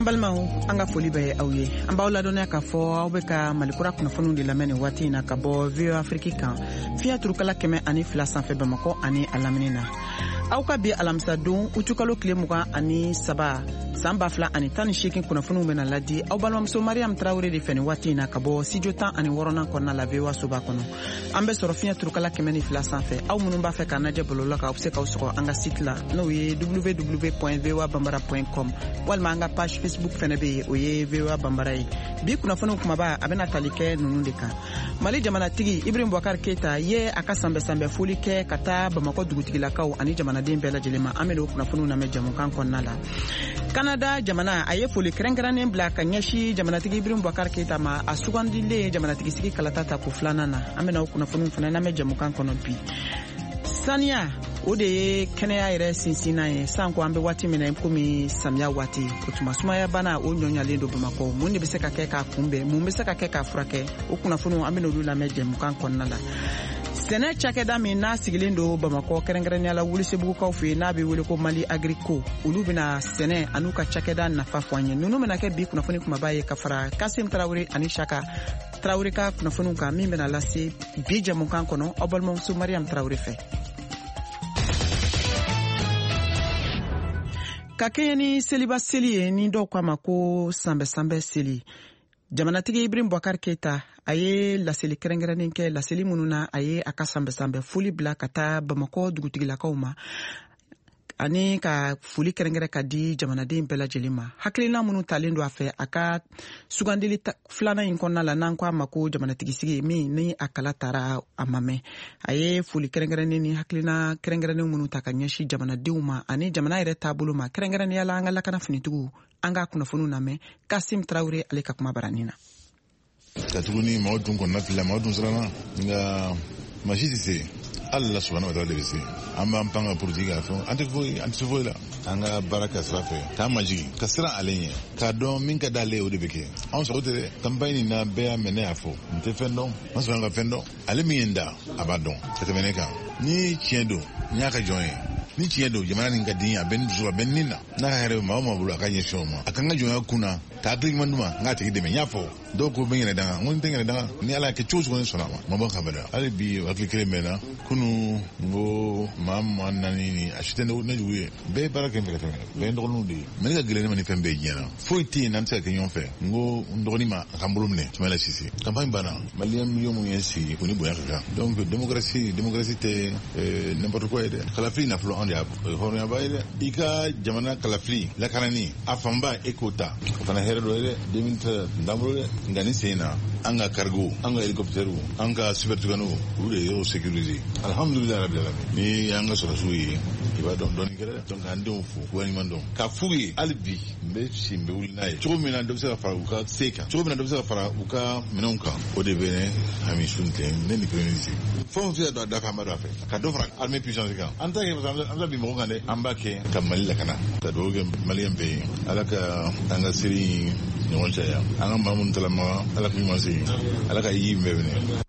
Balmaw anga foli be awye amba wala donna ka fo awbe ka malikura kunafunu de lamene wati na ka bo Vio Afrique kan fiya turukala keme ani fila sanfɛ Bamako ani alaminina aw ka bi alamisa don utukalo kile mugan ani saba san 2018 kunafunu bena ladi aw balmamuso Mariam Traoré de fɛni wati na ka bo studio 10 ani wɔɔrɔnan kɔnɔna la VOA soba kɔnɔ an bɛ sɔrɔ fiya turukala keme ni fila sanfɛ aw minnu b'a fɛ ka najɛ bolola ka aw se ka sɔgɔ an ka site la n'o ye www.voabambara.com walima an ka page Facebook fɛnɛ be o ye VOA Bambara ye bi kunafunu kumaba a bɛna tali kɛ nunu de kan Mali jamanatigi Ibrahim Boubacar Keita ye a ka sanbɛ foli kɛ ka taa Bamako dugutigilakaw ani jamanaden bɛɛ lajɛlen ma an bɛ o kunafunu lamɛn jamukan kɔnɔna la Canada jamana a ye foli kɛrɛnkɛrɛnnen bila ka ɲɛsi jamanatigi Ibrahim Boubacar Keita ma a sugandilen jamanatigi sigi kalata ta ko filanan na an bɛ o kunafunu fɛnɛ lamɛn jamukan kɔnɔ bi saniya o de ye kɛnɛya yɛrɛ sinsinna ye san ko an bɛ waati min na komi samiya waati o tuma sumaya bana o ɲɔɲalen do Bamako mun de bɛ se ka kɛ k'a kunbɛn mun bɛ se ka kɛ k'a furakɛ o kunnafoniw an bɛ olu lamɛn jamukan kɔnɔna la sɛnɛ cakɛda min n'a sigilen do Bamako kɛrɛnkɛrɛnnenya la Welesebugukaw fɛ n'a bɛ wele ko Mali Agrico olu bɛna sɛnɛ an'u ka cakɛda nafa fɔ an ye ninnu bɛna kɛ bi kunnafoni kumaba ye ka fara Kasim Traoré ani Chaka Traoré ka kunnafoniw kan min bɛna lase bi jamukan kɔnɔ aw balimamuso Mariam Traoré fɛ. Ka kɛɲɛ ni seliba seli ye ni dɔw k'a ma ko sanbɛ seli jamanatigi Ibrahim Boubacar Keita a ye laseli kɛrɛnkɛrɛnnen kɛ laseli minnu na a ye a ka sanbɛ foli bila ka taa Bamako dugutigilakaw ma ani ka foli kɛrɛnkɛrɛn ka di jamanaden bɛɛ lajɛlen ma hakilina minnu talen do a fɛ a ka sugandili filanan in kɔnɔna la n'an ko a ma ko jamanatigi sigi min ni a kala taara a ma mɛn a ye foli kɛrɛnkɛrɛnnen ni hakilina kɛrɛnkɛrɛnnen minnu ta ka ɲɛsin jamanadenw ma ani jamana yɛrɛ taabolo ma kɛrɛnkɛrɛnnenya la an ka lakana finitigiw an ka kunnafoniw lamɛn Kasim Traoré ale ka kuma baranin na ka tuguni maaw dun kɔnɔna fila maaw dun siranna nka masi tɛ se Allah subhanahu wa ta'ala bɛ se an b'an pan ka politique ka fɛn an tɛ foyi la an ka baara kɛ sira fɛ k'an majigi ka siran ale ɲɛ k'a dɔn min ka d'ale o de bɛ kɛ anw sago tɛ dɛ campagne nin na bɛɛ y'a mɛn ne y'a fɔ n tɛ fɛn dɔn n sɔrɔ ka fɛn dɔn ale min ye n da a b'a dɔn ka tɛmɛ ne kan ni tiɲɛ don n y'a ka jɔn ye ni tiɲɛ don jamana nin ka di a bɛ n dusu a bɛ n nin na n'a ka hɛrɛ bɛ maa o maa bolo a ka ɲɛsin o ma a kan ka jɔnya kun na k'a hakili ɲuman d'u ma n k'a tigi dɛmɛ n y'a fɔ dɔw ko bɛ n yɛrɛ danga n ko n tɛ n yɛrɛ danga ni ala y'a kɛ cogo ne sɔnna a ma ma bɔ ka bɛn hali bi hakili kelen bɛ n na kunu n ko maa naani ni a si tɛ ne jugu ye bɛɛ ye baara kɛ n fɛ ka tɛmɛ bɛɛ ye n dɔgɔninw de ye mɛ ne ka gɛlɛn ne ma ni fɛn bɛɛ diɲɛna foyi tɛ yen n'an tɛ se ka kɛ ɲɔgɔn fɛ n ko n dɔgɔnin ma a ka n bolo minɛ Sumala Sise campagne banna maliyɛn miliyɔn minnu ye sigi o ni bonya ka kan donc démocratie tɛ n'importe quoi ye dɛ kalafili nafolo anw de y'a hɔrɔnyaba ye dɛ i ka jamana kalafili lakanani a fanba e k'o ta o fana hɛrɛ dɔ ye dɛ 2013 n t'an bolo dɛ nka ni sen na an ka cargo an ka hélicoptère an ka supertucano olu de y'o sécuriser alhamdulillah rabbil alamin ni an ka sɔrɔsiw ye i b'a dɔn dɔɔnin kɛra donc an denw fo waleɲuman dɔn ka f'u ye hali bi n bɛ si n bɛ wuli n'a ye cogo min na dɔ bɛ se ka fara u ka se kan cogo min na dɔ bɛ se ka fara u ka minɛnw kan o de bɛ ne hami sun tɛ ne ni premier ministre fɛn o fɛn y'a dɔn a da fɛ an b'a dɔn a fɛ ka dɔ fara armée puissance kan an t'a kɛ parce que an bɛ bin mɔgɔ kan dɛ an b'a kɛ ka Mali lakana ka dugawu kɛ maliyɛn bɛɛ ye ala ka an ka seri ɲɔgɔn caya an ka maa minnu talama ala k'u ɲuman se ala ka yi bɛɛ minɛ.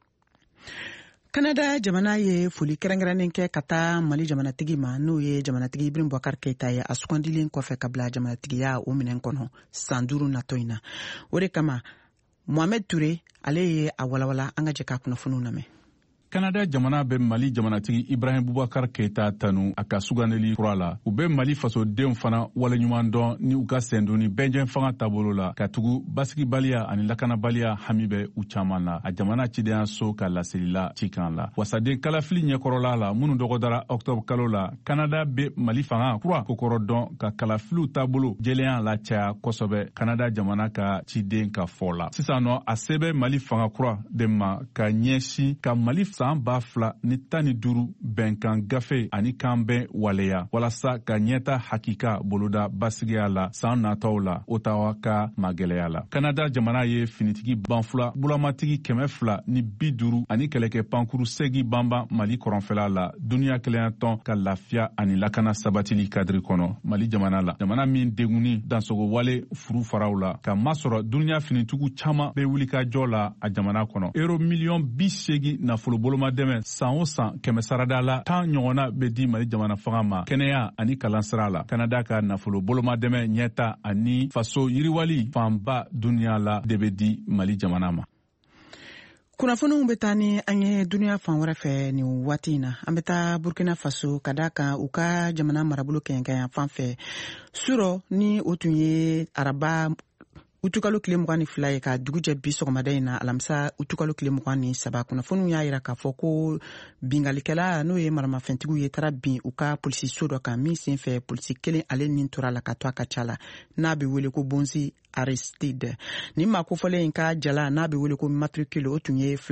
Canada jamana ye foli kɛrɛnkɛrɛnnen kɛ ka taa Mali jamanatigi ma n'o ye jamanatigi Ibrahim Boubacar Keita ye a sugandilen kɔfɛ ka bila jamanatigiya o minɛn kɔnɔ san 5 natɔ in na o de kama Mohamed Touré ale ye a walawala an ka jɛ ka kunnafoniw lamɛn. Canada jamana bɛ Mali jamanatigi Ibrahim Boubacar Keita tanu a ka sugandeli kura la u bɛ Mali fasodenw fana waleɲuman dɔn ni u ka sendoni bɛnjɛn fanga taabolo la ka tugu basigibaliya ani lakanabaliya hami bɛ u caman la a jamana cidenya so ka laselila cikan la wasaden kalafili ɲɛkɔrɔla la minnu dɔgɔdara octobre kalo la Canada bɛ Mali fanga kura kokɔrɔ dɔn ka kalafiliw taabolo jɛlenya la caya kosɛbɛ Canada jamana ka ciden ka fɔ la sisan nɔ a se bɛ Mali fanga kura de ma ka ɲɛsin ka Mali san 2015 bɛnkan gafe ani kan bɛn waleya walasa ka ɲɛta hakika boloda basigiya la san nataw la Ottawa ka magɛlɛya la Canada jamana ye finitigi banfula bulamatigi 250 ani kɛlɛkɛ pankuru segi banban Mali kɔrɔnfɛla la duniya keleyatɔn ka lafiya ani lakana sabatili kadiri kɔnɔ Mali jamana la jamana min deguni dansogo wale furu faraw la ka masɔrɔ duniya finitigiw caman bɛ wuli ka jɔ la a jamana kɔnɔ euro miliyɔn 80 nafolo bolomadɛmɛ san o san kɛmɛ sarada la 10 ɲɔgɔnna bɛ di Mali jamana fanga ma kɛnɛya ani kalansira la. Kanada ka nafolo bolomadɛmɛ ɲɛta ani faso yiriwali fanba duniya la de bɛ di Mali jamana ma. Kunnafoniw bɛ taa ni an ye duniya fan wɛrɛ fɛ nin waati in na. An bɛ taa Burkina Faso ka da kan u ka jamana marabolo kɛɲɛkɛɲɛ fan fɛ. Surɔ ni o tun ye araba utukalo tile 22 ye ka dugu jɛ bi sɔgɔmada in na alamisa utukalo tile 23. Kunnafoniw y'a yira k'a fɔ ko bingalikɛla n'o ye maramafɛntigiw ye taara bin u ka polisi so dɔ kan min sen fɛ polisi kelen ale nin tora la ka to a ka ca la n'a bɛ wele ko Bonzi Aristide. Ni maa kofɔlen in ka jala n'a bɛ wele ko matricule o tun ye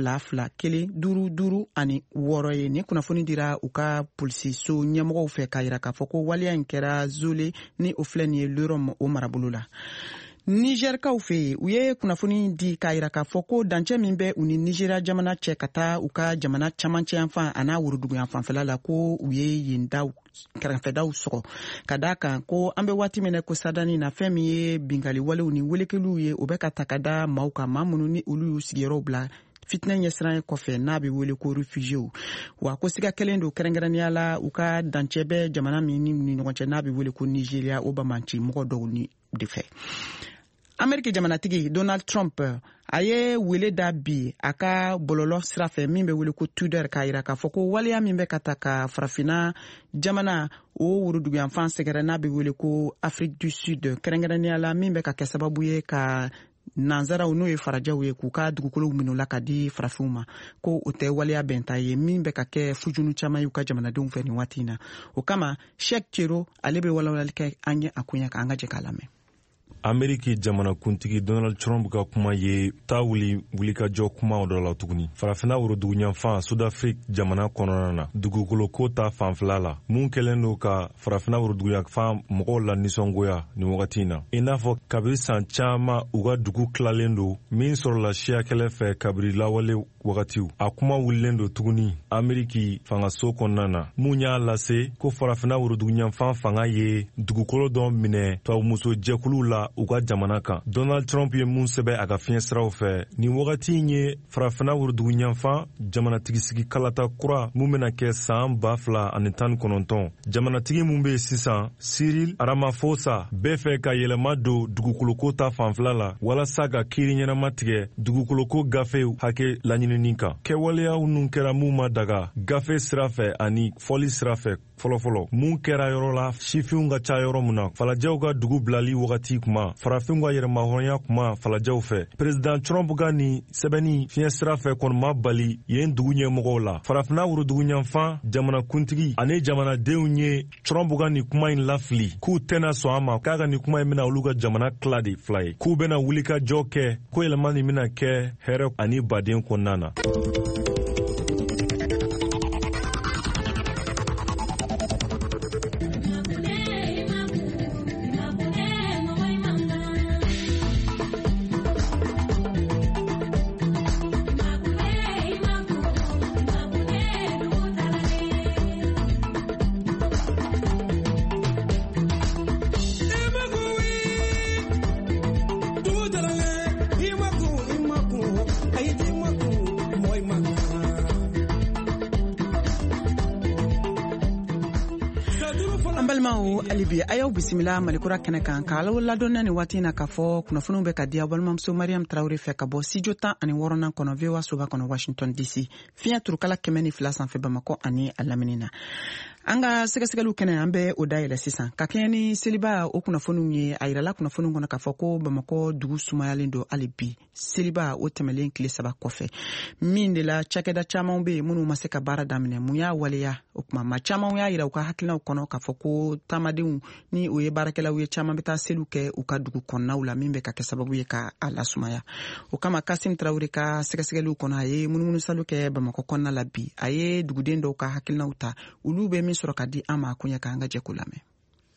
22-5-5 ye. Ni kunnafoni dira u ka polisi so ɲɛmɔgɔw fɛ k'a yira k'a fɔ ko waleya in kɛra Zole ni o filɛ nin ye Lorem o marabolo la. Nigerkaw fɛ yen u ye kunnafoni di k'a yira k'a fɔ ko dancɛ min bɛ u ni Nigeria jamana cɛ ka taa u ka jamana camancɛ yanfan a n'a woroduguyan fanfɛla la ko u ye yen daw kɛrɛfɛdaw sɔgɔ ka da kan ko an bɛ waati min na ko sadani na fɛn min ye bingali walew ni welekeliw ye o bɛ ka ta ka da maaw kan maa minnu ni olu y'u sigiyɔrɔw bila fitinɛ ɲɛsiran kɔfɛ n'a bɛ wele ko refugiés wa ko siga kelen don kɛrɛnkɛrɛnnenya la u ka dancɛ bɛ jamana min ni ɲɔgɔn cɛ n'a bɛ wele ko Nigeria o bamanci mɔgɔ dɔw ni de fɛ. Amerika jamanatigi Donald Trump a ye wele da bi a ka bɔlɔlɔ sira fɛ min bɛ wele ko Twitter k'a yira k'a fɔ ko waleya min bɛ ka ta ka farafina jamana o woroduguyanfan sɛgɛrɛ n'a bɛ wele ko Afrique du Sud kɛrɛnkɛrɛnnenya la min bɛ ka kɛ sababu ye ka nanzaraw n'o ye farajɛw ye k'u ka dugukolow minɛ la ka di farafinw ma ko o tɛ waleya bɛnta ye min bɛ ka kɛ fujunu caman y'u ka jamanadenw fɛ nin waati in na. O kama Sheikh Chero ale bɛ walawalali kɛ an ye a kunya k'an ka jɛ k'a lamɛn. Ameriki jamana kuntigi Donald Trump ka kuma ye taa wulikajɔ kuma dɔ la tuguni. Farafina woroduguyanfan Sud-Afrique jamana kɔnɔna na dugukolo ko ta fanfɛla la mun kɛlen don ka farafina woroduguyanfan mɔgɔw la nisɔngoya nin wagati in na. I n'a fɔ kabiri san caman u ka dugu tilalen don min sɔrɔla siya kɛlɛ fɛ kabiri lawale wagatiw. A kuma wulilen don tuguni Ameriki fangaso kɔnɔna na mun y'a lase ko farafina woroduguyanfan fanga ye dugukolo dɔ minɛ tubabumuso jɛkulu la u ka jamana kan. Donald Trump ye mun sɛbɛ a ka fiɲɛsiraw fɛ nin wagati in ye farafina woroduguyanfan jamanatigisi kalata kura mun bɛna kɛ san 2019. Jamanatigi mun bɛ sisan Cyril Ramaphosa bɛɛ fɛ ka yɛlɛma don dugukoloko ta fanfɛla la walasa ka kiiri ɲɛnama tigɛ dugukoloko gafew hakɛ laɲinini kan. Kɛwaleyaw nun kɛra mun ma daga gafe sira fɛ ani fɔli sira fɛ fɔlɔfɔlɔ mun kɛra yɔrɔ la sifinw ka ca yɔrɔ mun na falajɛw ka dugu bilali wagati kuma farafinw ka yɛrɛmahɔrɔnya kuma falajɛw fɛ. President Trump ka nin sɛbɛnni fiɲɛsira fɛ kɔni ma bali yen dugu ɲɛmɔgɔw la. Farafina woroduguyanfan jamana kuntigi ani jamanadenw ye Trump ka nin kuma in lafili k'u tɛna sɔn a ma k'a ka nin kuma in bɛna olu ka jamana tila de fila ye k'u bɛna wulikajɔ kɛ ko yɛlɛma nin bɛna kɛ hɛrɛ ani baden kɔnɔna na. Alibi ayaw bisimila malikura kɛnɛ kan ka alaw ladɔnniya ni waati na k'a fɔ kunnafoniw bɛ ka di balimamuso Mariam Traoré fɛ ka bɔ studio 16 kɔnɔ VOA Soba kɔnɔ Washington DC fiɲɛ turukala 102 sanfɛ Bamakɔ ani a lamini na. An ka sɛgɛsɛgɛliw kɛnɛ an bɛ o dayɛlɛ sisan ka kɛɲɛ ni seliba o kunnafoniw ye a yirala kunnafoniw kɔnɔ k'a fɔ ko Bamakɔ dugu sumayalen don hali bi seliba o tɛmɛlen tile 3 kɔfɛ min de la cakɛda caman bɛ yen minnu ma se ka baara daminɛ mun y'a waleya o kuma ma caman y'a yira u ka hakilinaw kɔnɔ k'a fɔ ko taamadenw ni o ye baarakɛlaw ye caman bɛ taa seliw kɛ u ka dugu kɔnɔnaw la min bɛ ka kɛ sababu ye ka a lasumaya. O kama Kasim Traoré ka sɛgɛsɛgɛliw kɔnɔ a ye munumunusalu kɛ Bamakɔ kɔnɔna la bi a ye duguden dɔw ka hakilinaw ta olu bɛ min sɔrɔ ka di an ma kunya k'an ka jɛ ko lamɛn.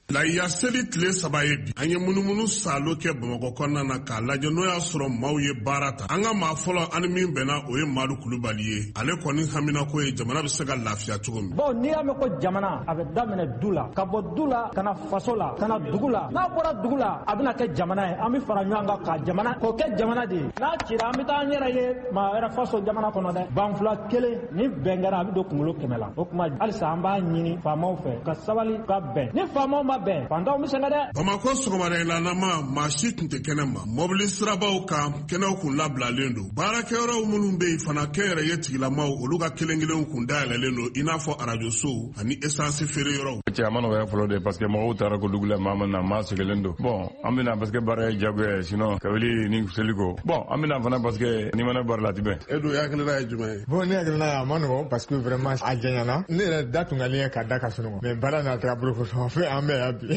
La yaseli tile saba ye bi an ye munumunu salo kɛ Bamakɔ kɔnɔna na k'a lajɛ n'o y'a sɔrɔ maaw ye baara ta. An ka maa fɔlɔ ani min bɛnna o ye Madu Kulubali ye. Ale kɔni hamina ko ye jamana bɛ se ka lafiya cogo min. Bon n'i y'a mɛn ko jamana a bɛ daminɛ du la ka bɔ du la ka na faso la ka na dugu la n'a bɔra dugu la a bɛna kɛ jamana ye an bɛ fara ɲɔgɔn kan ka jamana k'o kɛ jamana de ye n'a cira an bɛ taa an yɛrɛ ye maa wɛrɛ faso jamana kɔnɔ dɛ banfula kelen ni bɛn kɛra a bɛ don kunkolo 100 la o tuma halisa an b'a ɲini faamaw fɛ ka sabali ka bɛn ni faamaw ma bɛn fantanw bɛ sɛgɛn dɛ. Bamakɔ sɔgɔmada yɛlɛnama maa si tun tɛ kɛnɛ ma mɔbili sirabaw kan kɛnɛw kun labilalen don baarakɛyɔrɔw minnu bɛ yen fana kɛnyɛrɛye tigilamaw olu ka kelen-kelenw kun dayɛlɛlen don i n'a fɔ arajosow ani essence feere yɔrɔw. Cɛ a ma nɔgɔya fɔlɔ de parce que mɔgɔw taara ko dugu la maa min na maa sigilen don. Bon an bɛna parce que baara ye jagoya ye sinon ka wuli ni seli ko. Bon an bɛna fana parce que ni mana baara la ti bɛn. E dun hakilina ye jumɛn ye? Bon ne hakilina ye a ma nɔgɔn parce que vraiment a janyana ne yɛrɛ da tun ka di n ye ka da ka sunɔgɔ mais baara n'a taga bolo fɛ an bɛɛ y'a bi.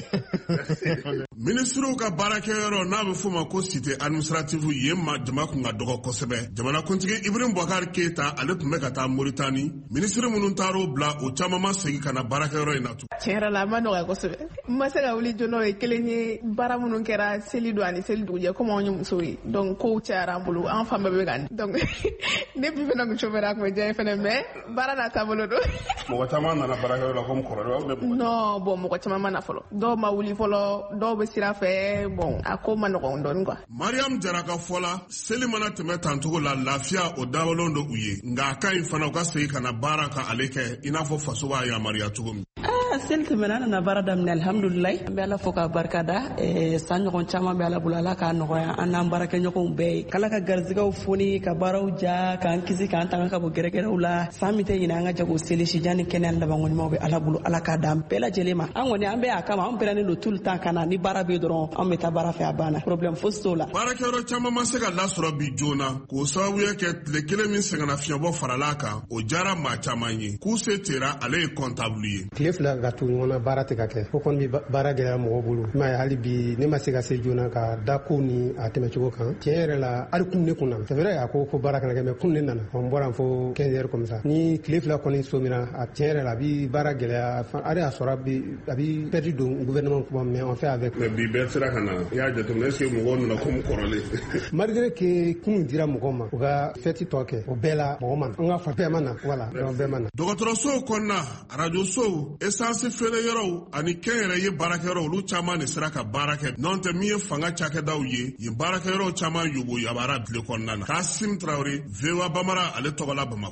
Ministrew ka baarakɛyɔrɔ n'a bɛ f'o ma ko cité administrative yen ma jama kun ka dɔgɔ kosɛbɛ. Jamanakuntigi Ibrahim Boubacar Keita ale tun bɛ ka taa Mauritanie. Ministre minnu taar'o bila o caman ma segin ka na baarakɛyɔrɔ in na tun. Tiɲɛ yɛrɛ la a ma nɔgɔya kosɛbɛ. N ma se ka wuli joona o ye kelen ye baara minnu kɛra seli don ani seli dugujɛ komi anw ye musow ye donc kow cayara an bolo an fan bɛɛ bɛ ka donc ne bi fana kun chauffeur a kun bɛ diya n ye fana mais baara n'a taabolo don. Mɔgɔ caman nana baarakɛyɔrɔ la comme kɔrɔlen. Non bon mɔgɔ caman ma na fɔlɔ dɔw ma wuli fɔlɔ dɔw bɛ sira fɛ bon a ko ma nɔgɔn dɔɔnin quoi. Mariam Jaraka fɔla seli mana tɛmɛ tancogo la lafiya o dabɔlen don u ye nka a ka ɲi fana u ka segin ka na baara ka ale kɛ i n'a fɔ faso b'a yamaruya cogo min. Seli tɛmɛna an nana baara daminɛ alhamdulilayi an bɛ ala fo k'a barikada san ɲɔgɔn caman bɛ ala bolo ala k'a nɔgɔya an n'an baarakɛɲɔgɔnw bɛɛ ye k'ala ka garizigɛw foni ka baaraw ja k'an kisi k'an tanga ka bɔ gɛrɛgɛrɛw la san min tɛ ɲinɛ an ka jago seli sijan ni kɛnɛya laban ɲumanw bɛ ala bolo ala k'a d'an bɛɛ lajɛlen ma an kɔni an bɛ a kama an bɛrɛnnen don tout le temps ka na ni baara bɛ yen dɔrɔn an bɛ taa baara fɛ a banna problème fosi t'o la. Baarakɛyɔrɔ caman ma se ka lasɔrɔ bi joona k'o sababuya kɛ tile kelen min sɛgɛnna fiɲɛbɔ farala kan o diyara maa caman ye k'u se tera ale ye comptable ye. Tile fila ka tugu ɲɔgɔn na baara tɛ ka kɛ o kɔni bɛ baara gɛlɛya mɔgɔw bolo i m'a ye hali bi ne ma se ka se joona ka da kow ni a tɛmɛcogo kan tiɲɛ yɛrɛ la hali kun ne kun na c'est vrai a ko ko baara kana kɛ mais kun ne nana on bɔra fo 15 heures comme ça ni tile fila kɔni somina a tiɲɛ yɛrɛ la a bi baara gɛlɛya ale y'a sɔrɔ a bi perdu don gouvernement kuma mais on fait avec. Mais bi bɛɛ sera ka na i y'a jateminɛ est-ce que mɔgɔw nana comme kɔrɔlen. Malgré que kunun dira mɔgɔw ma u ka fɛti tɔ kɛ o bɛɛ la mɔgɔ ma na an ka fɔ bɛɛ ma na voilà bɛɛ ma na. Dɔgɔtɔrɔsow kɔnɔna arajosow essence feere yɔrɔw ani kɛnyɛrɛye baarakɛyɔrɔ olu caman de sera ka baara kɛ n'o tɛ min ye fanga cakɛdaw ye yen baarakɛyɔrɔ caman yobo yabara tile kɔnɔna na. Kasim Traoré VOA Bamara ale tɔgɔ la Bamakɔ.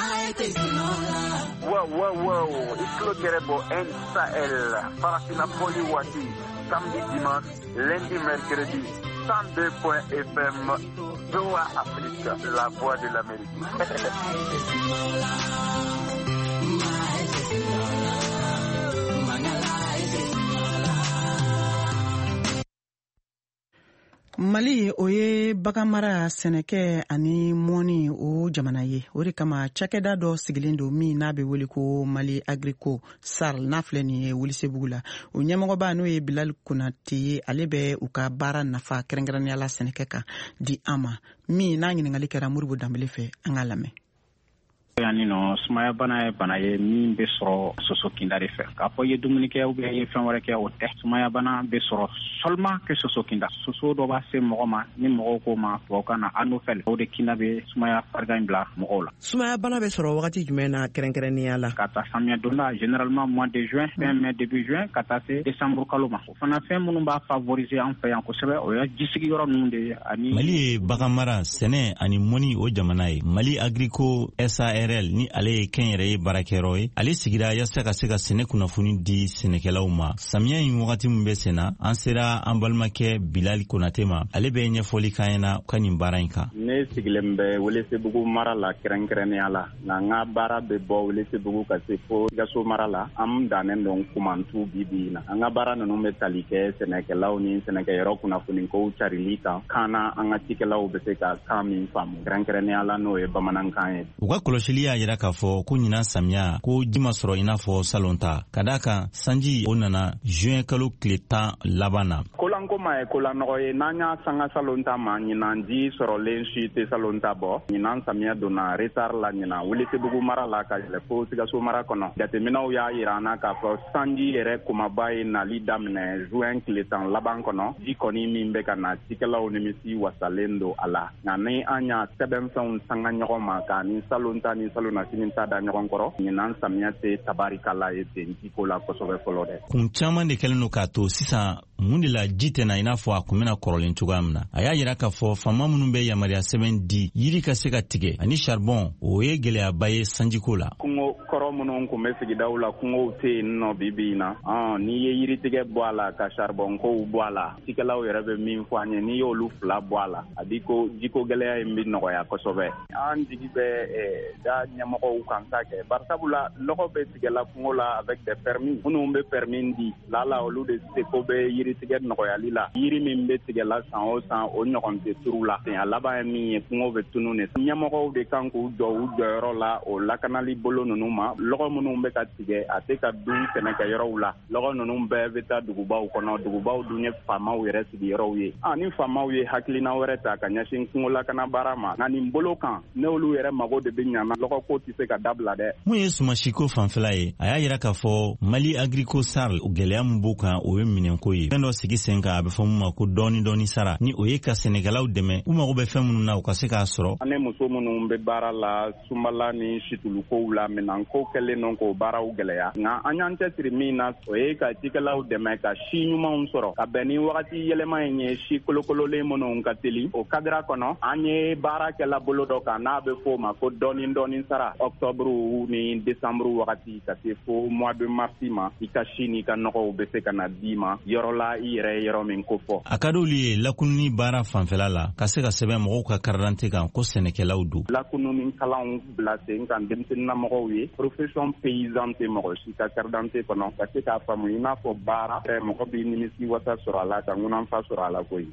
Wow, Islo Kerebo and Sahel, Farafina Poli Wati, samedi, dimanche, lundi, mercredi, 102.FM, VOA Afrique, la voix de l'Amérique. Mali o ye baganmara sɛnɛkɛ ani mɔni o jamana ye o de kama cakɛda dɔ sigilen don min n'a bɛ wele ko Mali Agrico SAR n'a filɛ nin ye Welesebugu la o ɲɛmɔgɔba n'o ye Bilal Konate ye ale bɛ u ka baara nafa kɛrɛnkɛrɛnnenya la sɛnɛkɛ kan di an ma min n'a ɲininkali kɛra Moribo Danbele fɛ an ka lamɛn. Yani no sumaya bana ye bana ye min bɛ sɔrɔ soso kinda de fɛ k'a fɔ i ye dumuni kɛ ou bien i ye fɛn wɛrɛ kɛ o tɛ sumaya bana bɛ sɔrɔ seulement que soso kinda soso dɔ b'a se mɔgɔ ma ni mɔgɔw ko ma tubabukan na anophèle o de kinda bɛ sumaya farigan bila mɔgɔw la. Sumaya bana bɛ sɔrɔ wagati jumɛn na kɛrɛnkɛrɛnnenya la? Ka taa samiyɛ donda généralement mois de juin fin mai début juin ka taa se décembre kalo ma o fana fɛn minnu b'a favoriser an fɛ yan kosɛbɛ o ye jisigi yɔrɔ ninnu de ye ani. Mali ye baganmara sɛnɛ ani mɔni o jamana ye Mali Agrico SARL ni ale ye kɛnyɛrɛye baarakɛyɔrɔ ye ale sigira yasa ka se ka sɛnɛ kunnafoni di sɛnɛkɛlaw ma samiya in wagati min bɛ senna an sera an balimakɛ Bilal Konate ma ale bɛ ɲɛfɔli k'an ɲɛna ka nin baara in kan. Ne sigilen bɛ Welesebugu mara la kɛrɛnkɛrɛnnenya la nka n ka baara bɛ bɔ Welesebugu ka se fo Sikaso mara la an dannen don Kumantu bi na an ka baara ninnu bɛ tali kɛ sɛnɛkɛlaw ni sɛnɛkɛyɔrɔ kunnafoni kow carili kan kana an ka cikɛlaw bɛ se ka kan min faamu kɛrɛnkɛrɛnnenya la n'o ye bamanankan ye. U ka kɔlɔsili y'a jira k'a fɔ ko ɲinan samiya ko ji ma sɔrɔ i n'a fɔ salon ta ka d'a kan sanji o nana juin kalo tile 10 laban na. Kolanko ma e ko la nɔgɔ ye n'an y'a sanga salon ta ma ɲinan ji sɔrɔlen si tɛ salon ta bɔ ɲinan samiya donna retard la ɲinan Welesebugu mara la ka yɛlɛ fo Sikaso mara kɔnɔ jateminɛw y'a yira an na k'a fɔ sanji yɛrɛ kumaba ye nali daminɛ juin tile tan laban kɔnɔ ji kɔni min bɛ ka na cikɛlaw nimisi wasalen don a la nka ni an y'a sɛbɛnfɛnw sanga ɲɔgɔn ma ka ni salon ta ni salon na sini ta da ɲɔgɔn kɔrɔ ɲinan samiya tɛ tabarikala ye ten jiko la kosɛbɛ fɔlɔ dɛ. Kun caman de kɛlen don k'a to sisan mun de la ji tɛna i n'a fɔ a kun bɛna kɔrɔlen cogoya min na a y'a yira k'a fɔ faama minnu bɛ yamaruya sɛbɛn di yiri ka se ka tigɛ ani charbon o ye gɛlɛyaba ye sanjiko la. Kungo kɔrɔ minnu kun bɛ sigidaw la kungow tɛ yen nɔ bi na n'i ye yiritigɛ bɔ a la ka charbon kow bɔ a la cikɛlaw yɛrɛ bɛ min fɔ an ye n'i y'olu fila bɔ a la a bi ko jiko gɛlɛya in bɛ nɔgɔya kosɛbɛ an jigi bɛ da ɲɛmɔgɔw kan ta kɛ barisabula lɔgɔ bɛ tigɛla kungo la avec des permis minnu bɛ permis di lala olu de se ko bɛ yiritigɛ nɔgɔyali la yiri min bɛ tigɛla san o san o ɲɔgɔn tɛ turu la a laban ye min ye kungo bɛ tunu de ɲɛmɔgɔw de kan k'u jɔ u jɔyɔrɔ la o lakanali bolo ninnu ma lɔgɔ minnu bɛ ka tigɛ a tɛ ka dun sɛnɛkɛyɔrɔw la lɔgɔ ninnu bɛɛ bɛ taa dugubaw kɔnɔ dugubaw dun ye faamaw yɛrɛ sigiyɔrɔw ye ni faamaw ye hakilina wɛrɛ ta ka ɲɛsin kungo lakana baara ma nka nin bolo kan n'olu yɛrɛ mago de bɛ ɲama lɔgɔ ko tɛ se ka dabila dɛ. Mun ye sumasiko fanfɛla ye a y'a yira k'a fɔ Mali Agriko Sar gɛlɛya min b'o kan o ye minɛnko ye fɛn dɔ sigi sen kan a bɛ fɔ mun ma ko dɔɔni sara ni o ye ka sɛnɛkɛlaw dɛmɛ u mago bɛ fɛn minnu na u ka se k'a sɔrɔ. An muso minnu bɛ baara la sunbala ni situlukow la minɛnko kɛlen don k'o baaraw gɛlɛya nka an y'an cɛsiri min na o ye ka cikɛlaw dɛmɛ ka si ɲumanw sɔrɔ ka bɛn ni wagati yɛlɛma in ye si kolokololen minnu ka teli o kadira kɔnɔ an ye baarakɛla bolo dɔ kan n'a bɛ fɔ o ma ko dɔɔni sara octobre ni décembre wagati ka se fo mois de mars ma i ka si ni ka nɔgɔw bɛ se ka na d'i ma yɔrɔ la i yɛrɛ ye yɔrɔ min ko fɔ. A ka d'olu ye lakununi baara fanfɛla la ka se ka sɛbɛn mɔgɔw ka carte kan ko sɛnɛkɛlaw don. Lakununi kalanw bila sen kan denmisɛnninamɔgɔw ye profession paysan tɛ mɔgɔ si ka carte d'identité kɔnɔ ka se k'a faamu i n'a fɔ baara mɔgɔ b'i nimisi wasa sɔrɔ a la ka ŋunanfa sɔrɔ a la koyi.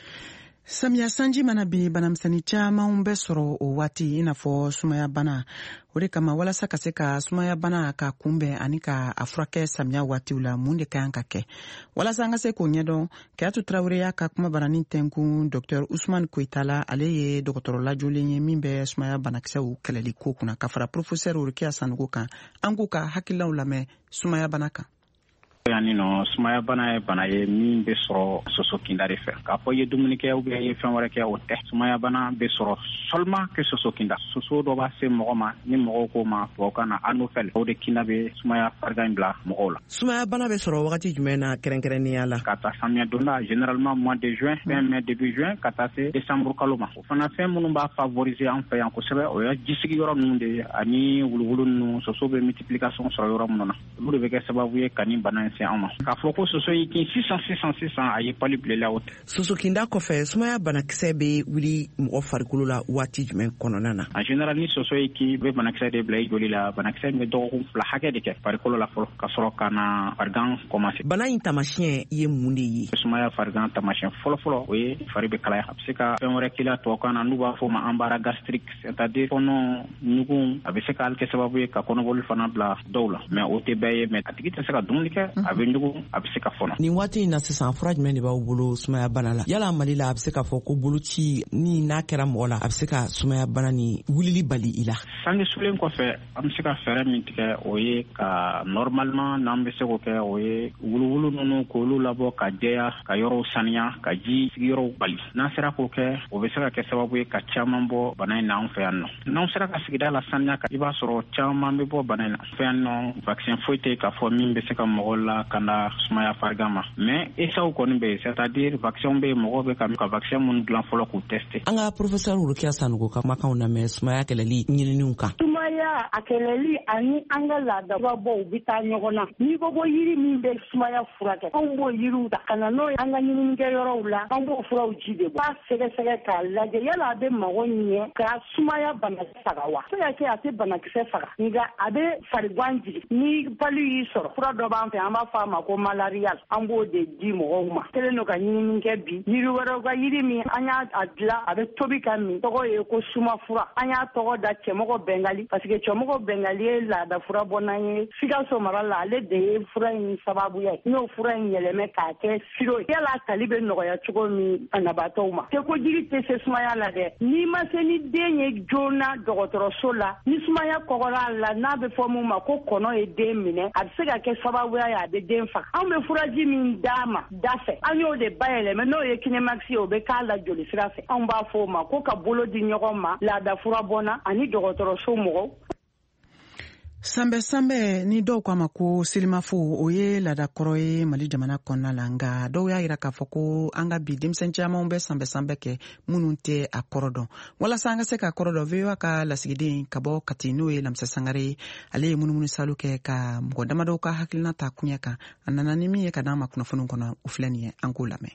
Samiya sanji mana bi banamisɛnnin caman bɛ sɔrɔ o waati i n'a fɔ sumaya bana o de kama walasa ka se ka sumaya bana ka kunbɛn ani ka a furakɛ samiya waatiw la mun de kan ka kɛ walasa an ka se k'o ɲɛdɔn Keyatu Tarawele y'a ka kuma baranin tɛnkun Dr Usman Koyitala ale ye dɔgɔtɔrɔ lajolen ye min bɛ sumaya banakisɛw kɛlɛli ko kunna ka fara professeur Rokiya Sanogo kan an k'u ka hakililaw lamɛn sumaya bana kan. Yani no sumaya bana ye bana ye min bɛ sɔrɔ soso kinda de fɛ k'a fɔ i ye dumuni kɛ ou bien i ye fɛn wɛrɛ kɛ o tɛ sumaya bana bɛ sɔrɔ seulement que soso kinda soso dɔ b'a se mɔgɔ ma ni mɔgɔw ko ma tubabukan na anophèle o de kinda bɛ sumaya farigan bila mɔgɔw la. Sumaya bana bɛ sɔrɔ wagati jumɛn na kɛrɛnkɛrɛnnenya la ka taa samiya donda généralement mois de juin fin mai début juin ka taa se décembre kalo ma o fana fɛn minnu b'a favoriser an fɛ yan kosɛbɛ o ye jisigi yɔrɔ ninnu de ani wuluwulu ninnu soso bɛ multiplication sɔrɔ yɔrɔ minnu na olu de bɛ kɛ sababu ye ka nin bana se an ma k'a fɔ ko soso yi kin sisan a ye pali bilela o tɛ. Soso kinda kɔfɛ sumaya banakisɛ bɛ wuli mɔgɔ farikolo la waati jumɛn kɔnɔna na. En général ni soso yi kin bɛ banakisɛ de bila i joli la banakisɛ in bɛ dɔgɔkun 2 hakɛ de kɛ farikolo la fɔlɔ ka sɔrɔ ka na farigan commencer. Bana in tamasiyɛn ye mun de ye. Sumaya farigan tamasiyɛn fɔlɔ o ye fari bɛ kalaya a bɛ se ka fɛn wɛrɛ k'i la tubabukan na n'u b'a fɔ ma embarras gastrique c'est-à-dire kɔnɔ ɲugun a bɛ se ka kɛ sababu ye ka kɔnɔboli fana bila dɔw la mais o tɛ bɛɛ ye mais a tigi tɛ se ka dumuni kɛ a bɛ ɲugun a bɛ se ka fɔnɔ. Nin waati in na sisan fura jumɛn de b'aw bolo sumaya bana la yala Mali la a bɛ se ka fɔ ko boloci ni n'a kɛra mɔgɔ la a bɛ se ka sumaya bana ni wulili bali i la. Sange sulen kɔfɛ an bɛ se ka fɛɛrɛ min tigɛ o ye ka normalement n'an bɛ se k'o kɛ o ye wuluwulu ninnu k'olu labɔ ka jɛya ka yɔrɔw saniya ka ji sigiyɔrɔw bali n'an sera k'o kɛ o bɛ se ka kɛ sababu ye ka caman bɔ bana in na an fɛ yan nɔ n'an sera ka sigida la saniya i b'a sɔrɔ caman bɛ bɔ bana in na fɛ yan nɔ vaccin foyi tɛ k'a fɔ min bɛ se ka mɔgɔw la kanda sumaya farigan ma mais esaw kɔni bɛ yen c'est-à-dire vaccin bɛ yen mɔgɔw bɛ ka vaccin minnu dilan fɔlɔ k'u tester. An ka professeur Rokiya Sanogo ka kumakanw lamɛn sumaya kɛlɛli ɲininiw kan. Sumaya a kɛlɛli ani an ka laadabaaw bɛ taa ɲɔgɔn na n'i ko yiri min bɛ sumaya furakɛ anw b'o yiriw ta ka na n'o ye an ka ɲininikɛyɔrɔw la an b'o furaw ji de bɔ k'a sɛgɛsɛgɛ k'a lajɛ yala a bɛ mago ɲɛ ka sumaya banakisɛ faga wa se ka kɛ a tɛ banakisɛ faga nka a bɛ farigan jigin ni pali y'i sɔrɔ fura dɔ b'an fɛ an b'a fɔ a ma ko malaria an b'o de di mɔgɔw ma kelen don ka ɲinini kɛ bi yiri wɛrɛw ka yiri min an y'a dilan a bɛ tobi ka min tɔgɔ ye ko suma fura an y'a tɔgɔ da cɛmɔgɔ bɛngali parce que cɛmɔgɔ bɛngali ye laada fura bɔnna ye Sikaso mara la ale de ye fura in sababu ye n'o fura in yɛlɛmɛ k'a kɛ siro ye yala tali bɛ nɔgɔya cogo min banabaatɔw ma tɛ ko jiri tɛ se sumaya la dɛ n'i ma se ni den ye joona dɔgɔtɔrɔso la ni sumaya kɔgɔra la n'a bɛ fɔ mun ma ko kɔnɔ ye den minɛ a bɛ se ka kɛ sababuya ye a bɛ den faga anw bɛ furaji min d'a ma da fɛ an y'o de bayɛlɛmɛ n'o ye Kinemax ye o bɛ k'a la joli sira fɛ anw b'a fɔ o ma ko ka bolo di ɲɔgɔn ma laada fura bɔnna ani dɔgɔtɔrɔso mɔgɔw. Sanbɛ ni dɔw k'a ma ko selimafo o ye laadakɔrɔ ye Mali jamana kɔnɔna la nka dɔw y'a yira k'a fɔ ko an ka bi denmisɛn camanw bɛ sanbɛ kɛ minnu tɛ a kɔrɔ dɔn walasa an ka se k'a kɔrɔ dɔn VOA ka lasigiden ka bɔ Kati n'o ye Lamisa Sangare ale ye munumunu salo kɛ ka mɔgɔ damadɔw ka hakilina ta kuɲɛ kan a nana ni min ye ka d'an ma kunnafoniw kɔnɔ o filɛ nin ye an k'o lamɛn.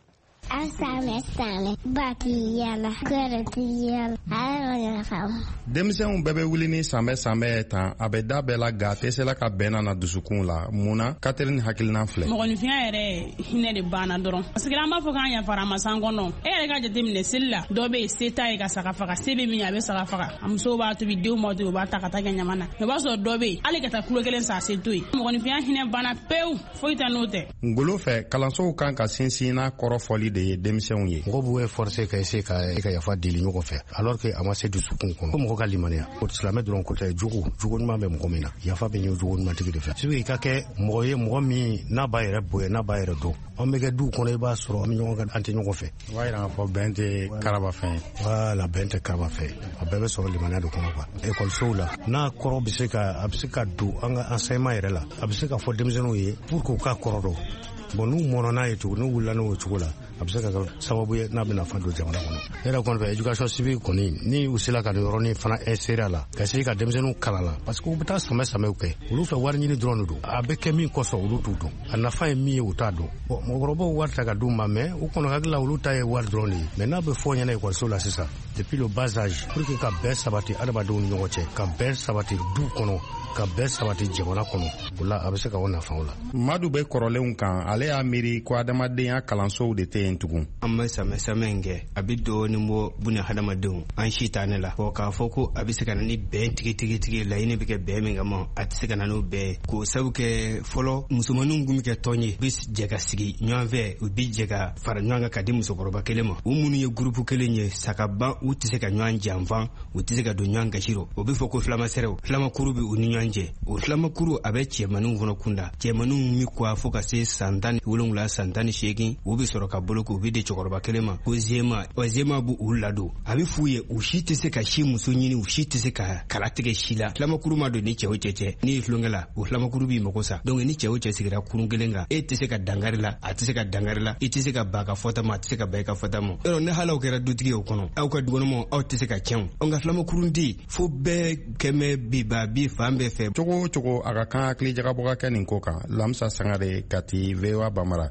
Denmisɛnw bɛɛ bɛ wuli ni sanbɛ tan a bɛ da bɛɛ la ga tɛ se la ka bɛnna na dusukun la mun na Catherine hakilina filɛ mɔgɔninfinya yɛrɛ hinɛ de banna dɔrɔn parce que an b'a fɔ k'an yafara masan kɔnɔ e yɛrɛ ka jateminɛ seli la dɔ bɛ se t'a ye ka saga faga se bɛ min a bɛ saga faga a musow b'a tobi denw b'a tobi u b'a ta ka taa kɛ ɲama na o b'a sɔrɔ dɔ bɛ yen hali ka taa kulo kelen sa a se to yen mɔgɔninfinya hinɛ banna pewu foyi tɛ n'o tɛ ngolo fɛ kalansow kan ka sinsin n'a kɔrɔfɔli de ye denmisɛnw ye mɔgɔ b'u forcer ka essayer ka yafa deli ɲɔgɔn fɛ alors que a ma se dusukun kɔnɔ ko mɔgɔ ka limaniya o silamɛ dɔrɔn ko tɛ jogo ɲuman bɛ mɔgɔ min na yafa bɛ ɲɛ jogo ɲuman tigi de fɛ i ka kɛ mɔgɔ ye mɔgɔ min n'a b'a yɛrɛ bonya n'a b'a yɛrɛ dɔn an bɛ kɛ du kɔnɔ i b'a sɔrɔ an bɛ ɲɔgɔn kan an tɛ ɲɔgɔn fɛ o b'a yira k'a fɔ bɛn tɛ karaba fɛn ye voilà bɛn tɛ karaba fɛn ye a bɛɛ bɛ sɔrɔ limaniya de kɔnɔ quoi école la n'a kɔrɔ bɛ se ka don an ka enseignement yɛrɛ la a bɛ se ka fɔ denmisɛnninw ye pour que u ka kɔrɔ dɔn bon n'u mɔnɔ n'a ye cogo n'u wulila n'o cogo la a bɛ se ka kɛ sababu ye n'a bɛ nafa don jamana kɔnɔ yɛrɛ kɔni fɛ éducation civique kɔni ni u sera ka nin yɔrɔnin fana insérer a la ka se ka denmisɛnninw kalan la parce que u bɛ taa samɛw kɛ olu fɛ wari ɲini dɔrɔn de don a bɛ kɛ min kɔsɔn olu t'u dɔn a nafa ye min ye u t'a dɔn bon mɔgɔkɔrɔbaw wari ta ka d'u ma mais u kɔnɔ hakili la olu ta ye wari dɔrɔn de ye mais n'a bɛ fɔ ɲɛna école la sisan depuis le bas âge pour que ka bɛn sabati adamadenw ni ɲɔgɔn cɛ ka bɛn sabati du kɔnɔ ka bɛn sabati jamana kɔnɔ o la a bɛ se ka o nafaw la Madu bɛ kɔrɔlenw kan ale y'a miiri ko adamadenya kalansow de tɛ yen tugun an bɛ samɛ kɛ a bɛ dɔɔnin bɔ buna hadamadenw an si ta ne la fɔ k'a fɔ ko a bɛ se ka na ni bɛn tigitigi laɲini bɛ kɛ bɛn min kama a tɛ se ka na n'o bɛn k'o sabu kɛ fɔlɔ musomaninw kun bɛ kɛ tɔn ye u bɛ jɛ ka sigi ɲɔgɔn fɛ u bɛ jɛ ka fara ɲɔgɔn kan ka di musokɔrɔba kelen ma u minnu ye gurupu kelen ye sakaban u tɛ se ka ɲɔgɔn janfan u tɛ se ka don ɲɔgɔn gasi rɔ o bɛ fɔ ko filamasɛrɛw filamakuru bɛ u ni ɲɔgɔn cɛ o filamakuru a bɛ cɛmaninw fana kunda cɛmaninw mi kuwa fo ka se san 17 san 18 u bɛ sɔrɔ ka bolo k'u bɛ di cɛkɔrɔba kelen ma ko zema b'u u ladon a bɛ f'u ye u si tɛ se ka si muso ɲini u si tɛ se ka kala tigɛ si la filamakuru ma don ni cɛw cɛ ni ye tulonkɛ la o filamakuru b'i mago sa donc ni cɛw cɛ sigira kurun kelen kan e tɛ se ka dangari la a tɛ se ka dangari la i tɛ se ka ba ka fɔta ma a tɛ se ka ba i ka fɔta ma yɔrɔ ne halaw kɛra dutigi o kɔnɔ aw ka dukɔnɔmaw aw tɛ se ka tiɲɛ o nka filamakurun di fo bɛɛ kɛmɛ bi fan bɛɛ fɛ cogo o cogo a ka kan hakili jagabɔ kɛ nin ko kan Lamisa Sangare Kati VOA Bamara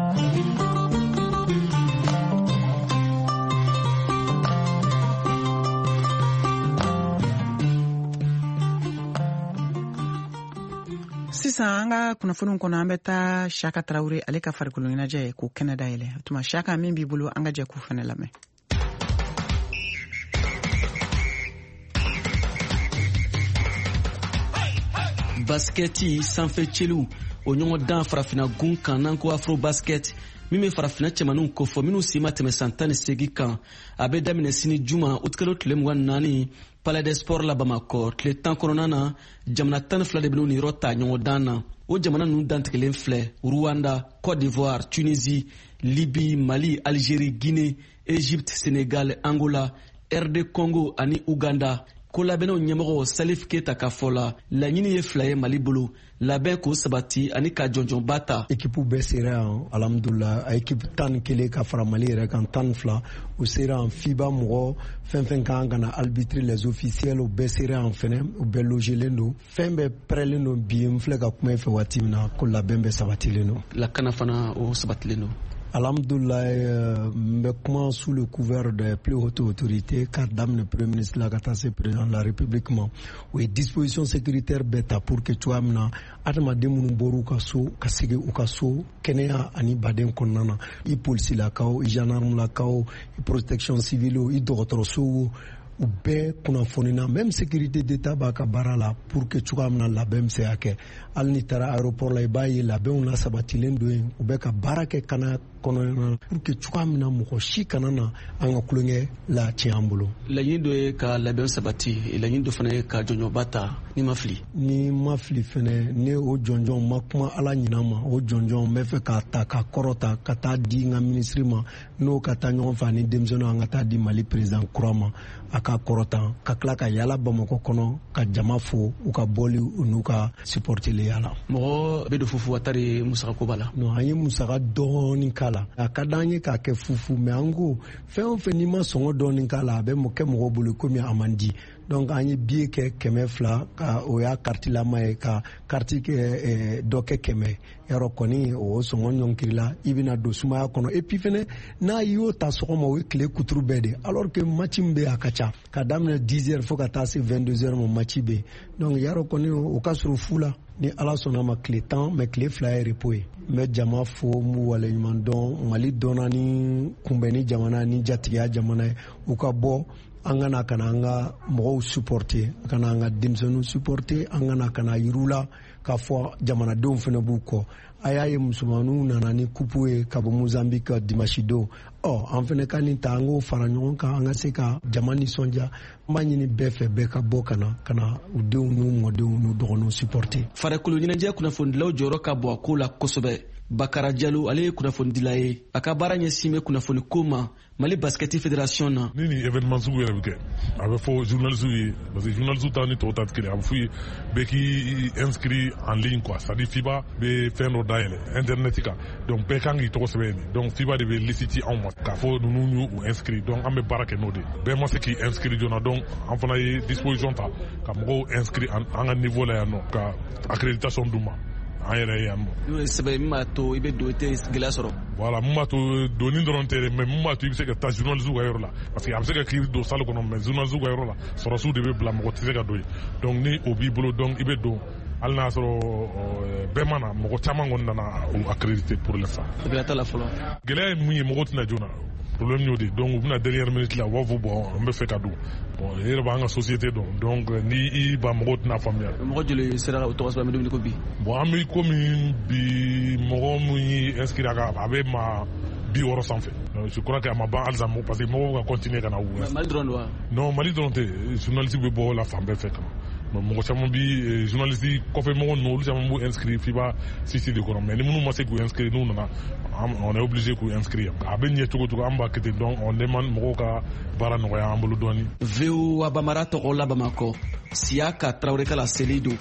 sisan an ka kunnafoniw kɔnɔ an bɛ taa Saka Tarawele ale ka farikolo ɲɛnajɛ k'o kɛnɛ dayɛlɛ o tuma Saka min b'i bolo an ka jɛ k'u fana lamɛn. Basketi sanfɛ celu o ɲɔgɔn dan farafina gun kan n'an ko afro basket min bɛ farafina cɛmaninw kofɔ minnu si ma tɛmɛ san 18 kan a bɛ daminɛ sini juma o tigɛlo tile 24 Palais des Sports la Bamakɔ tile 10 kɔnɔna na jamana 12 de bɛ ni yɔrɔ ta ɲɔgɔn dan na o jamana ninnu dantigɛlen filɛ Rwanda, Côte d'Ivoire, Tunisie, Libye, Mali, Algérie, Guinée, Égypte, Sénégal, Angola, RD Congo ani Uganda. Ko labɛnnaw ɲɛmɔgɔ Salif Keita ka fɔ la laɲini ye fila ye Mali bolo labɛn k'o sabati ani ka jɔnjɔnba ta. Équipe bɛɛ sera yan alhamdulillah a équipe 11 ka fara Mali yɛrɛ kan 12 u sera yan FIBA mɔgɔ fɛn kan ka na arbitrer les officiels u bɛɛ sera yan fɛnɛ u bɛɛ logelen don fɛn bɛɛ prêlen don bi n filɛ ka kuma i fɛ waati min na ko labɛn bɛɛ sabatilen don. Lakana fana o sabatilen don. Alhamdulillah, me comment sous le couvert des plus hautes autorités, car dame le Premier ministre la katase président de la République, oui, disposition sécuritaire bêta pour que tu amena, adama demunu boru kaso, kasege ukaso, kenea ani baden konana, i police la kao, i gendarme la kao, i protection civile, i docteur so, u bɛɛ kunnafonina même sécurité d'état b'a ka baara la pour que cogoya min na labɛn bɛ se ka kɛ hali ni taara aéroport la i b'a ye labɛnw lasabatilen don yen u bɛ ka baara kɛ kana kɔnɔna na pour que cogoya min na mɔgɔ si kana na an ka kulonkɛ la tiɲɛ an bolo. laɲini dɔ ye ka labɛn sabati laɲini dɔ fana ye ka jɔnjɔnba ta ni ma fili. ni ma fili fɛnɛ ne o jɔnjɔn ma kuma ala ɲina ma o jɔnjɔn n bɛ fɛ k'a ta ka kɔrɔta ka taa di n ka ministre ma n'o ka taa ɲɔgɔn fɛ ani denmisɛnninw an ka taa di mali président kura ma a ka kɔrɔta ka tila ka yaala bamakɔ kɔnɔ ka jama fo u ka bɔli u n'u ka supporteli yaala. mɔgɔ bɛ don fufu watari musaka ko b'a la. non an ye musaka dɔɔni k'a la a ka d'an ye k'a kɛ fufu mais an ko fɛn o fɛn n'i ma sɔngɔ dɔɔni k'a la a bɛ kɛ mɔgɔw bolo komi a man di donc an ye billet kɛ 200 ka o y'a carte lama ye ka carte kɛ dɔ kɛ 100 yɔrɔ kɔni o sɔngɔ ɲɔnkirila i bɛna don sumaya kɔnɔ et puis fɛnɛ n'a y'o ta sɔgɔma o ye tile kuturu bɛɛ de alors que match min bɛ a ka ca ka daminɛ 10 heures fo ka taa se 22 heures ma match bɛ donc yarɔ kɔni o ka sɔrɔ fu la ni ala sɔnna ma tile 10 mais tile 2 ye repos ye n bɛ jama fo n b'u waleɲuman dɔn mali dɔnna ni kunbɛnni jamana ni jatigiya jamana ye u ka bɔ an kana kana an ka mɔgɔw supporter kana an ka denmisɛnninw supporter an kana kana yir'u la k'a fɔ jamanadenw fana b'u kɔ a y'a ye musomaninw nana ni kupu ye ka bɔ Mozambique dimanche don an fana ka nin ta an k'o fara ɲɔgɔn kan an ka se ka jama nisɔndiya n b'a ɲini bɛɛ fɛ bɛɛ ka bɔ kana u denw n'u mɔdenw n'u dɔgɔninw supporter. farikolo ɲɛnajɛ kunnafonidilaw jɔyɔrɔ ka bon a ko la kosɛbɛ. Bakara Jalo ale ye kunnafonidila ye a ka baara ɲɛsin bɛ kunnafoni ko ma Mali Basketball Fédération na. ni événement sugu yɛrɛ bɛ kɛ a bɛ fɔ journaliste ye parce que journaliste ta ni tɔw ta tɛ kelen a bɛ f'u ye bɛɛ k'i inscrit en ligne quoi c'est à dire FIBA bɛ fɛn dɔ dayɛlɛ internet kan donc bɛɛ kan k'i tɔgɔ sɛbɛn yen donc FIBA de bɛ liste ci anw ma k'a fɔ ninnu y'u inscrit donc an bɛ baara kɛ n'o de bɛɛ ma se k'i inscrit joona donc an fana ye disposition ta ka mɔgɔw inscrit an ka niveau la yan nɔ ka accréditation d'u ma. an yɛrɛ ye yan nɔ. n'o ye sɛbɛn min b'a to i bɛ don i tɛ gɛlɛya sɔrɔ. voilà mun b'a to doni dɔrɔn tɛ dɛ mais mun b'a to i bɛ se ka taa journaliste ka yɔrɔ la parce que a bɛ se ka k'i don salle kɔnɔ mais journaliste ka yɔrɔ la sɔrɔsiw de bɛ bila mɔgɔ tɛ se ka don yen donc ni o b'i bolo donc i bɛ don hali n'a sɔrɔ bɛɛ ma na mɔgɔ caman kɔni nana o accrédité pour l'instant. gɛlɛya t'a la fɔlɔ. gɛlɛya ye mun ye mɔgɔw tɛna joona problème y'o de donc u bɛna dernière minute la u b'a fɔ bon an bɛ fɛ ka don bon e yɛrɛ b'an ka société dɔn donc ni i ba mɔgɔw tɛna faamuya. mɔgɔ joli sera ka o tɔgɔ sɛbɛn an bɛ dumuni ko bi. bon an bɛ komi bi mɔgɔ min ye inscrit a bɛ ma 60 sanfɛ je crois que a ma ban halisa parce que mɔgɔw ka continuer ka na wu. mali dɔrɔn don wa. non mali dɔrɔn tɛ journaliste bɛ bɔ la fan bɛɛ fɛ kama. mɔgɔ caman bi journaliste kɔfɛ mɔgɔ ninnu olu caman b'u inscrit FIBA site de kɔnɔ mais ni minnu ma se k'u inscrit n'u nana on est obligé k'u inscrit a bɛ ɲɛ cogo o cogo an b'a kɛ ten donc on demande mɔgɔw ka baara nɔgɔya an bolo dɔɔni. VOA Bamara tɔgɔ la Bamakɔ Siaka Traoré Kala Selido.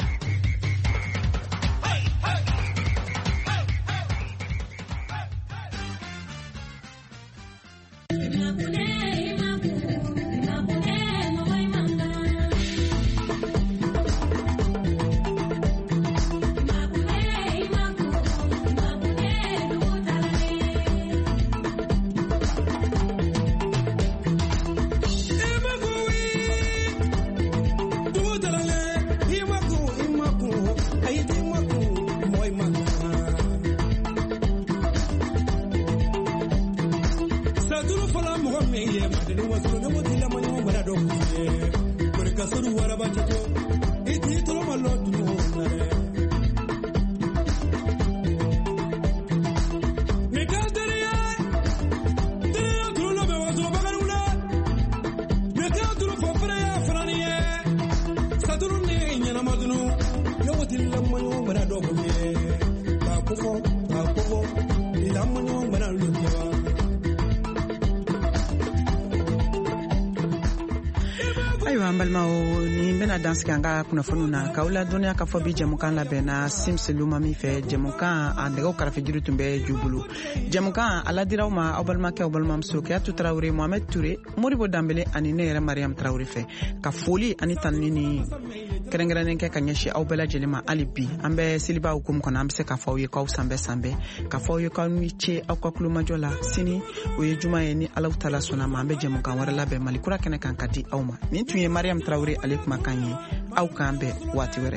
dansigi an ka kunnafoniw na k'aw ladɔnniya k'a fɔ bi jɛmukan labɛnna simsiluma min fɛ jɛmukan a nɛgɛw karafe jiri tun bɛ ju bolo jɛmukan a ladiraw ma aw balimakɛ aw balimamuso Keyatu Tarawele Mohamed Ture Modibo Dambele ani ne yɛrɛ Mariam Tarawele fɛ ka foli ani tanuni ni kɛrɛnkɛrɛnnen kɛ ka ɲɛsin aw bɛɛ lajɛlen ma hali bi an bɛ seliba hukumu kɔnɔ an bɛ se k'a fɔ aw ye k'aw sanbɛ sanbɛ k'a fɔ aw ye k'aw ni ce aw ka kulomajɔ la sini o ye juma ye ni Alahu Taala sɔnna ma an bɛ jɛmukan wɛrɛ labɛn Mali kura kɛnɛ kan ka di aw ma nin tun ye Mariam Tarawele ale kumakan ye aw k'an bɛn waati wɛrɛ.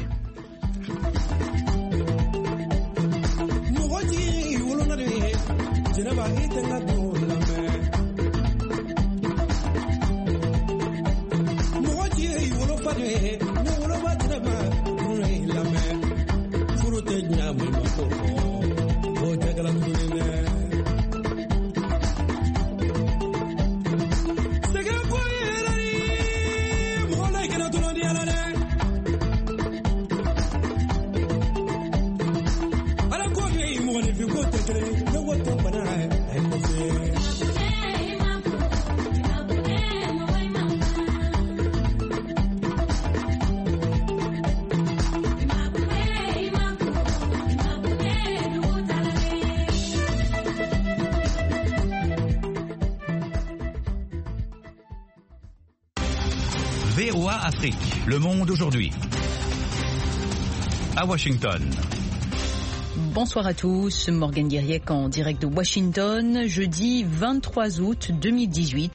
VOA Afrique, le monde aujourd'hui. À Washington. Bonsoir à tous, Morgane Guiriec en direct de Washington, jeudi 23 août 2018.